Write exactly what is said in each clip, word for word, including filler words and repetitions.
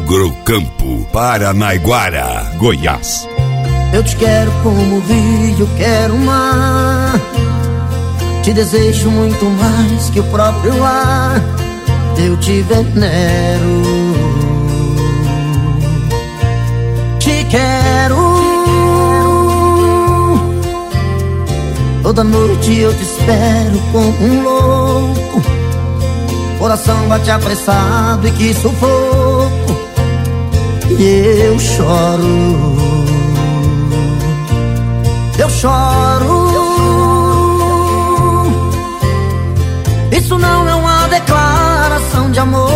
Agrocampo, Paranaiguara, Goiás. Eu te quero como o rio, quero o mar. Te desejo muito mais que o próprio ar. Eu te venero. Te quero. Toda noite eu te espero como um louco. Coração bate apressado e que sufoco. E eu choro. Eu choro. Isso não é uma declaração de amor.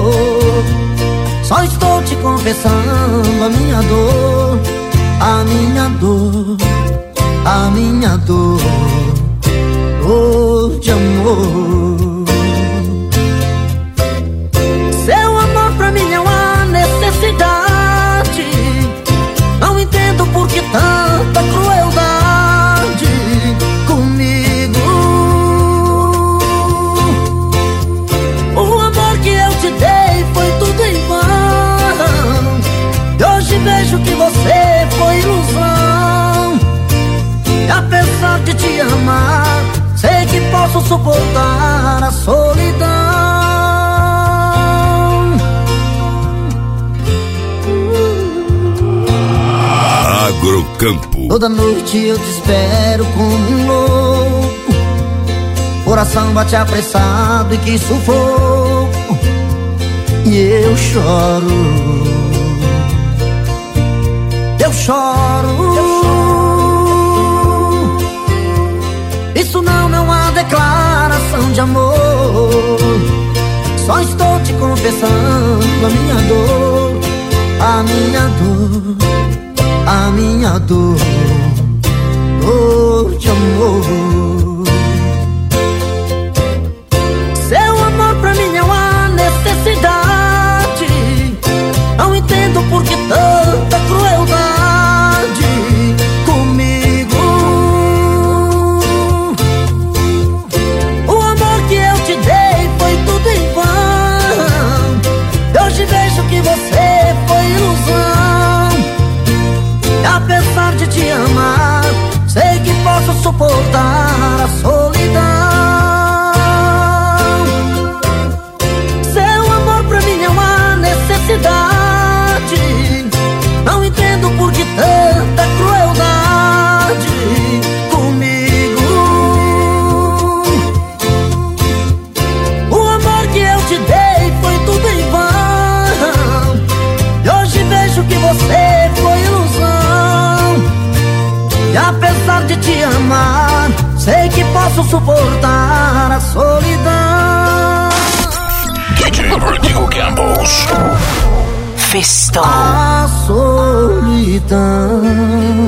Só estou te confessando a minha dor. A minha dor. A minha dor. Dor de amor. Seu amor pra mim é uma necessidade. Não entendo por que tanta crueldade comigo. O amor que eu te dei foi tudo em vão. E hoje vejo que você foi ilusão. E apesar de te amar, sei que posso suportar a solidão. Agrocampo. Toda noite eu te espero como um louco. Coração bate apressado e que sufoco. E eu choro. Eu choro. Eu choro. Isso não é uma declaração de amor. Só estou te confessando a minha dor. A minha dor. A minha dor, dor de amor. Seu amor pra mim é uma necessidade. Não entendo por que tanta crueldade comigo. O amor que eu te dei foi tudo em vão. E hoje vejo que você foi ilusão. Apesar de te amar, sei que posso suportar a solidão. Seu amor pra mim é uma necessidade. Não entendo por que tanta crueldade comigo. O amor que eu te dei foi tudo em vão. E hoje vejo que você foi ilusão. E apesar de te amar, sei que posso suportar a solidão. D J Rodrigo Campos. Festou. A solidão.